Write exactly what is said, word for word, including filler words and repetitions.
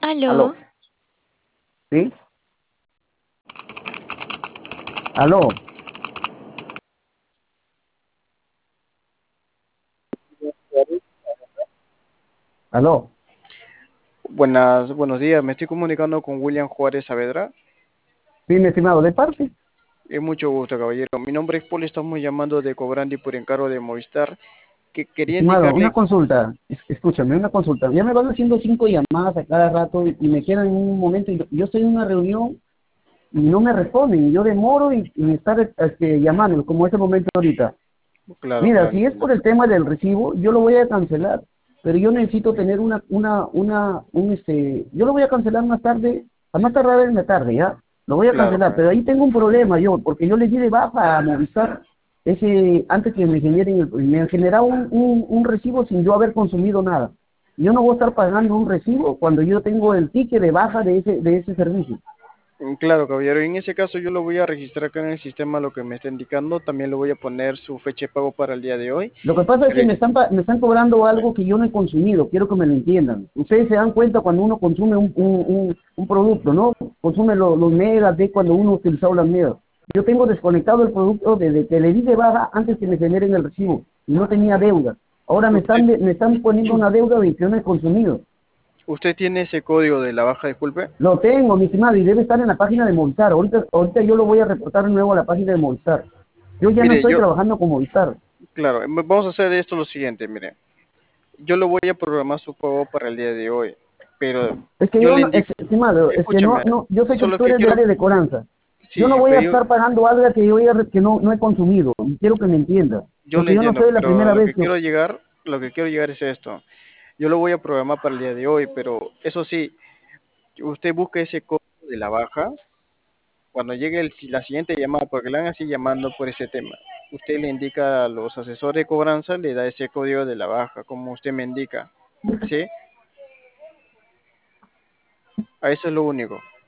Aló, Aló, ¿sí? Aló, aló. buenas, buenos días. Me estoy comunicando con William Juárez Saavedra. Sí, mi estimado, ¿de parte? Es mucho gusto, caballero. Mi nombre es Paul, estamos llamando de Cobrandi por encargo de Movistar. Que quería Estimado, una indicarle, consulta. Es- Escúchame, una consulta. Ya me van haciendo cinco llamadas a cada rato y, y me quedan en un momento. Y yo, yo estoy en una reunión y no me responden. Y yo demoro y, y me están este, llamando, como ese momento ahorita. claro, Mira, claro, si es entiendo. por el tema del recibo, yo lo voy a cancelar. Pero yo necesito tener una, una, una, un este, yo lo voy a cancelar más tarde, a más tardar en la tarde, ¿ya? Lo voy a Claro, cancelar, claro. pero ahí tengo un problema yo, porque yo le di de baja a Movistar ese, antes que me generen el, me han generado un, un, un recibo sin yo haber consumido nada. Yo no voy a estar pagando un recibo cuando yo tengo el ticket de baja de ese, de ese servicio. Mm, Claro, caballero. En ese caso yo lo voy a registrar acá en el sistema lo que me está indicando. También le voy a poner su fecha de pago para el día de hoy. Lo que pasa es que Pero, me están, pa- me están cobrando algo que yo no he consumido, quiero que me lo entiendan. Ustedes se dan cuenta cuando uno consume un, un, un, un producto, ¿no? Consume lo- los megas de cuando uno ha utilizado las megas. Yo tengo desconectado el producto desde que le di de baja antes que me generen el recibo y no tenía deuda. Ahora me ¿usted, están, de- me están poniendo una deuda de que yo no he consumido. usted tiene ese código de la baja, disculpe? Lo tengo, mi estimado, y debe estar en la página de Movistar. Ahorita, ahorita yo lo voy a reportar de nuevo a la página de Movistar. Yo ya no Mire, estoy yo, trabajando con Movistar. claro, em, vamos a hacer esto lo siguiente, mire. Yo lo voy a programar su pago para el día de hoy, pero Es que yo yo, le no, es- indico, estimado, es que no, escúchame, no, yo sé que solo tú que eres de quiero, área de cobranza. Yo no sí, voy a pero yo, estar pagando algo que yo ya, re- que no, no he consumido. Y quiero que me entiendas. yo le Porque yo no entiendo, soy la pero primera lo vez que que... quiero llegar, lo que quiero llegar es esto. Yo lo voy a programar para el día de hoy, pero eso sí, usted busca ese código de la baja cuando llegue el, la siguiente llamada, porque le van así llamando por ese tema. Usted le indica a los asesores de cobranza, le da ese código de la baja, como usted me indica, ¿sí? A eso es lo único.